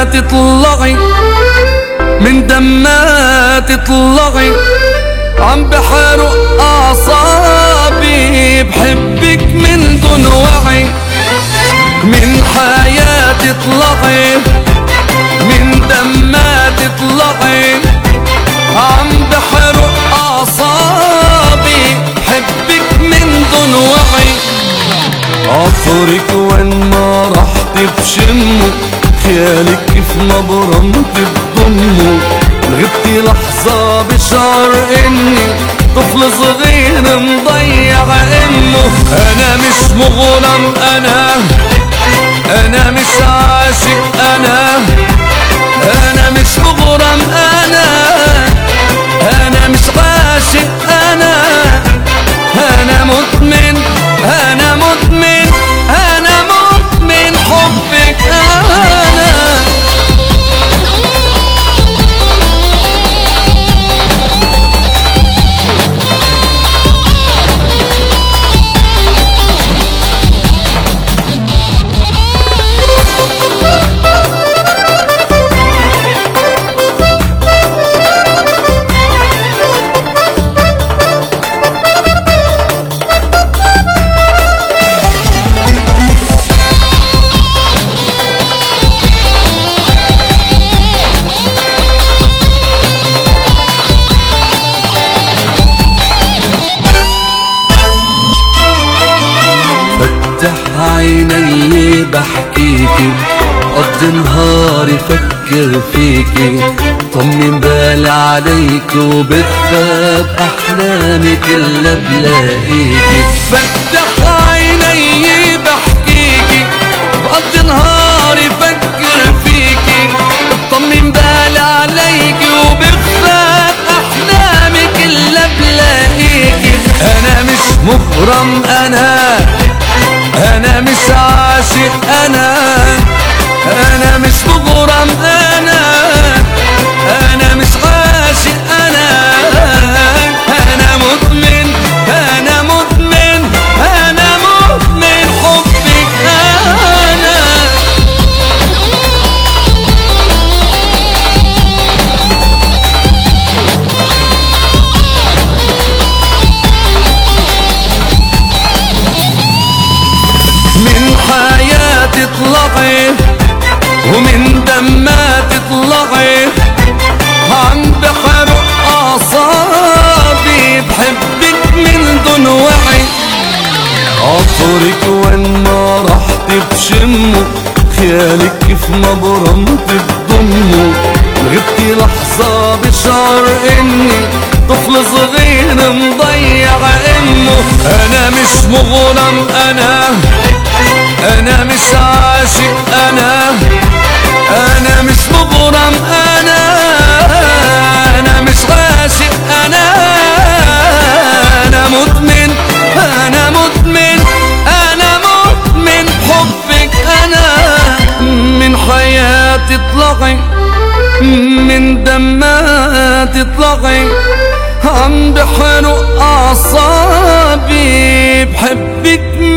تطلعي من دمها تطلعي، عم بحرق أعصابي بحبك من دون وعي. من حياتي اطلعي من دمها تطلعي، عم بحرق أعصابي بحبك من دون وعي. عطرك وين ما رحت بشمه، خيالك كيف ما برمت بضمه. غبتي لحظة بشعر اني طفل صغير مضيع امه. انا مش مغرم، انا مش عاشق، انا مش مغرم، انا مش عاشق، انا مدمن، انا مدمن، انا مدمن حبك عيني بحكيكي، قضي نهاري فكر فيكي. طمن بالي عليك وبتخاف احلامي كلها بلاقيكي. فتح عيني بحكيكي، قضي نهاري فكر فيكي. طمن بالي عليك وبتخاف احلامي كلها بلاقيكي. انا مش مغرم، أنا مش عاشق، أنا مش مغرم، أنا مش عاشق، أنا مدمن، أنا مدمن، أنا مدمن حبك من حياتي اطلعي ومن دمها تطلعي، عم بحرق أعصابي بحبك من دون وعي. عطرك وين ما رحت بشمه، خيالك كيف ما برمت بضمه. غبتي لحظة بشعر اني طفل صغير مضيع امه. انا مش مغرم، أنا مش عاشق، أنا مش مغرم، أنا مش عاشق، أنا مدمن، أنا مدمن، أنا مدمن حبك من حياتي اطلعي من دمها تطلعي، عم بحرق أعصابي بحبك